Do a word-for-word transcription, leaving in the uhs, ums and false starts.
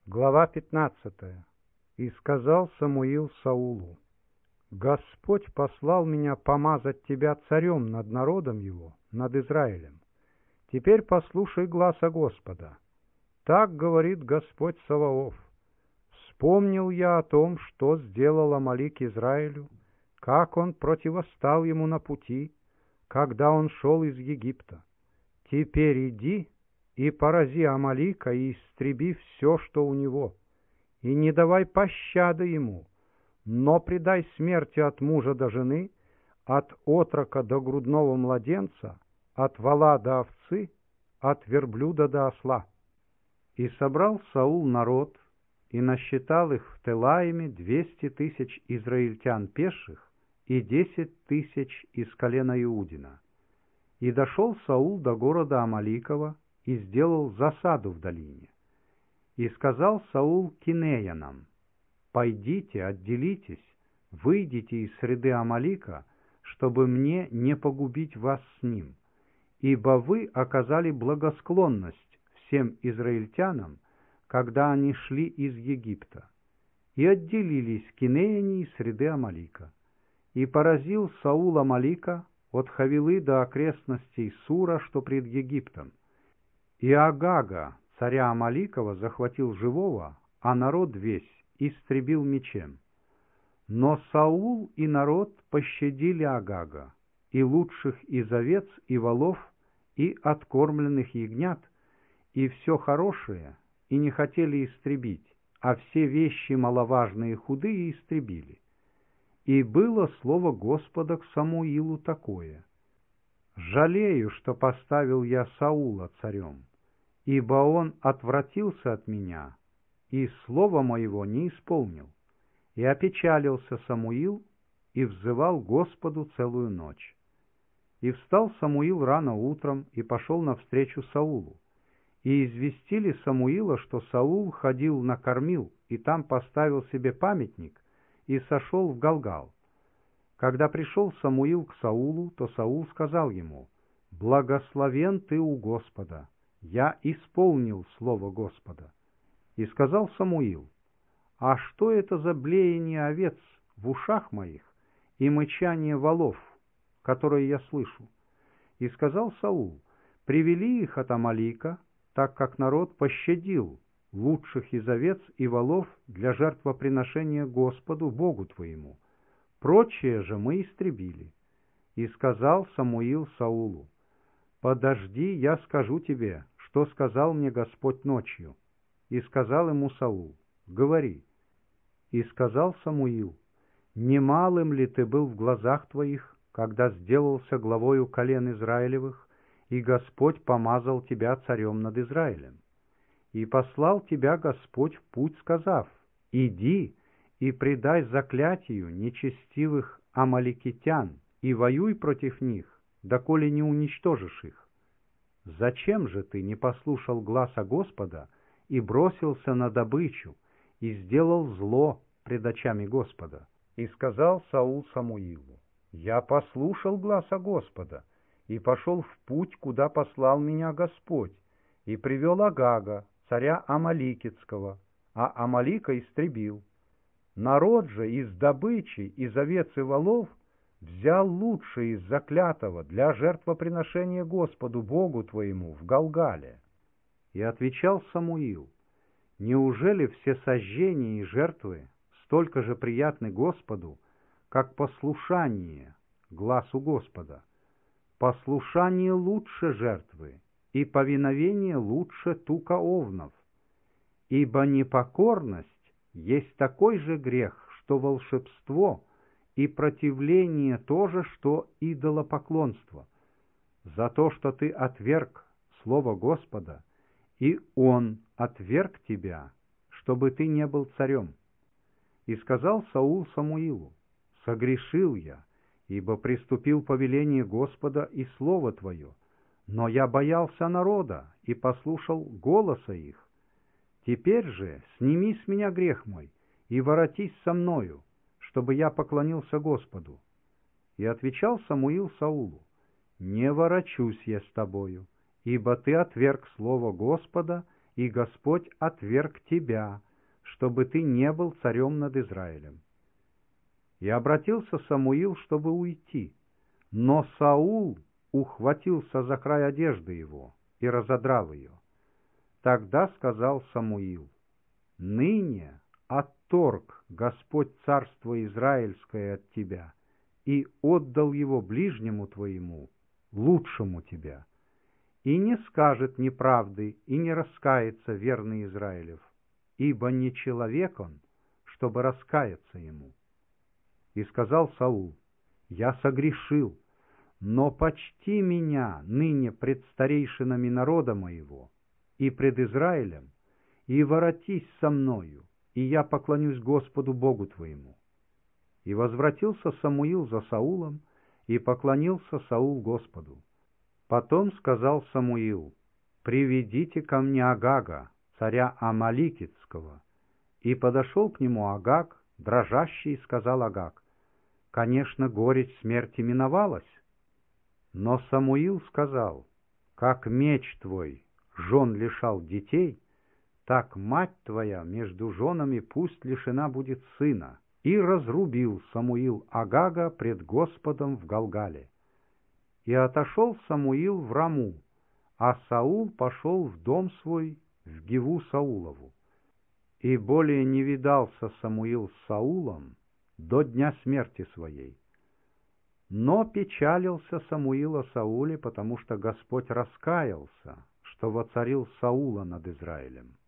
Глава пятнадцатая. «И сказал Самуил Саулу: Господь послал меня помазать тебя царем над народом его, над Израилем. Теперь послушай гласа Господа. Так говорит Господь Саваоф: вспомнил я о том, что сделал Амалик Израилю, как он противостал ему на пути, когда он шел из Египта. Теперь иди и порази Амалика, и истреби все, что у него, и не давай пощады ему, но предай смерти от мужа до жены, от отрока до грудного младенца, от вола до овцы, от верблюда до осла». И собрал Саул народ, и насчитал их в Телаиме двести тысяч израильтян пеших и десять тысяч из колена Иудина. И дошел Саул до города Амаликова, и сделал засаду в долине. И сказал Саул кинеянам: «Пойдите, отделитесь, выйдите из среды Амалика, чтобы мне не погубить вас с ним, ибо вы оказали благосклонность всем израильтянам, когда они шли из Египта». И отделились кинеяне из среды Амалика. И поразил Саул Амалика от Хавилы до окрестностей Сура, что пред Египтом. И Агага, царя Амаликова, захватил живого, а народ весь истребил мечем. Но Саул и народ пощадили Агага, и лучших из овец и волов, и откормленных ягнят, и все хорошее, и не хотели истребить, а все вещи маловажные и худые истребили. И было слово Господа к Самуилу такое: «Жалею, что поставил я Саула царем, ибо он отвратился от меня, и слова моего не исполнил». И опечалился Самуил, и взывал Господу целую ночь. И встал Самуил рано утром, и пошел навстречу Саулу. И известили Самуила, что Саул ходил на Кормил, и там поставил себе памятник, и сошел в Галгал. Когда пришел Самуил к Саулу, то Саул сказал ему: «Благословен ты у Господа, я исполнил слово Господа». И сказал Самуил: «А что это за блеяние овец в ушах моих и мычание волов, которое я слышу?» И сказал Саул: «Привели их от Амалика, так как народ пощадил лучших из овец и волов для жертвоприношения Господу Богу твоему. Прочее же мы истребили». И сказал Самуил Саулу: «Подожди, я скажу тебе, что сказал мне Господь ночью». И сказал ему Саул: «Говори». И сказал Самуил: «Немалым ли ты был в глазах твоих, когда сделался главою колен Израилевых, и Господь помазал тебя царем над Израилем? И послал тебя Господь в путь, сказав: иди и предай заклятию нечестивых амаликитян, и воюй против них, доколе не уничтожишь их. Зачем же ты не послушал гласа Господа и бросился на добычу, и сделал зло пред очами Господа?» И сказал Саул Самуилу: «Я послушал гласа Господа, и пошел в путь, куда послал меня Господь, и привел Агага, царя Амаликитского, а Амалика истребил. Народ же из добычи, из овец и волов, взял лучшее из заклятого для жертвоприношения Господу Богу твоему в Галгале». И отвечал Самуил: «Неужели все сожжения и жертвы столько же приятны Господу, как послушание гласу Господа? Послушание лучше жертвы, и повиновение лучше тука овнов. Ибо непокорность есть такой же грех, что волшебство, и противление то же, что идолопоклонство. За то, что ты отверг слово Господа, и Он отверг тебя, чтобы ты не был царем». И сказал Саул Самуилу: «Согрешил я, ибо приступил повеление Господа и слово твое, но я боялся народа и послушал голоса их. Теперь же сними с меня грех мой и воротись со мною, чтобы я поклонился Господу». И отвечал Самуил Саулу: «Не ворочусь я с тобою, ибо ты отверг слово Господа и Господь отверг тебя, чтобы ты не был царем над Израилем». И обратился Самуил, чтобы уйти, но Саул ухватился за край одежды его и разодрал ее. Тогда сказал Самуил: «Ныне отторг Господь царство Израильское от тебя и отдал его ближнему твоему, лучшему тебя, и не скажет неправды и не раскается верный Израилев, ибо не человек он, чтобы раскаяться ему». И сказал Саул: «Я согрешил, но почти меня ныне пред старейшинами народа моего и пред Израилем, и воротись со мною, и я поклонюсь Господу Богу твоему». И возвратился Самуил за Саулом, и поклонился Саул Господу. Потом сказал Самуил: «Приведите ко мне Агага, царя Амаликитского». И подошел к нему Агаг, дрожащий, и сказал Агаг: «Конечно, горечь смерти миновалась». Но Самуил сказал: «Как меч твой жен лишал детей, так мать твоя между женами пусть лишена будет сына». И разрубил Самуил Агага пред Господом в Галгале. И отошел Самуил в Раму, а Саул пошел в дом свой в Гиву Саулову. И более не видался Самуил с Саулом до дня смерти своей. Но печалился Самуил о Сауле, потому что Господь раскаялся, что воцарил Саула над Израилем.